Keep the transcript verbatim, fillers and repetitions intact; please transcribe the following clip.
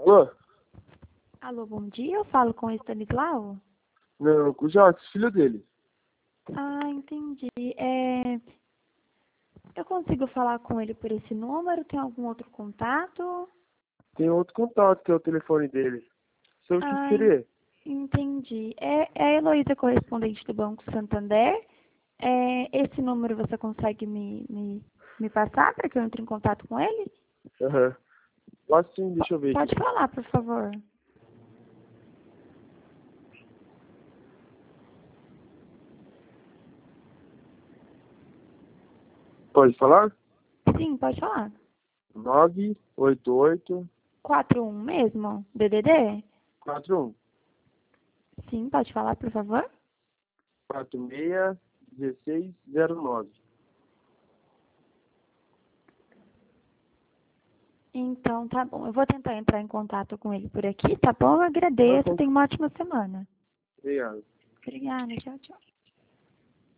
Alô? Alô, bom dia. Eu falo com o Stanislau? Não, com o Jacques, filho dele. Ah, entendi. É... Eu consigo falar com ele por esse número? Tem algum outro contato? Tem outro contato que é o telefone dele. Sobre o que que Ah, en- seria? entendi. É, é a Heloísa, correspondente do Banco Santander. É, esse número você consegue me, me, me passar para que eu entre em contato com ele? Aham. Lá sim, Po- deixa eu ver aqui. Pode falar, por favor. Pode falar? Sim, pode falar. nove oito oito Quatro um mesmo? D D D? quatro um Sim, pode falar, por favor. quatro seis um seis zero nove. Então, tá bom. Eu vou tentar entrar em contato com ele por aqui, tá bom? Eu Tá agradeço. bom. Tenha uma ótima semana. Obrigado. Obrigada. Tchau, tchau.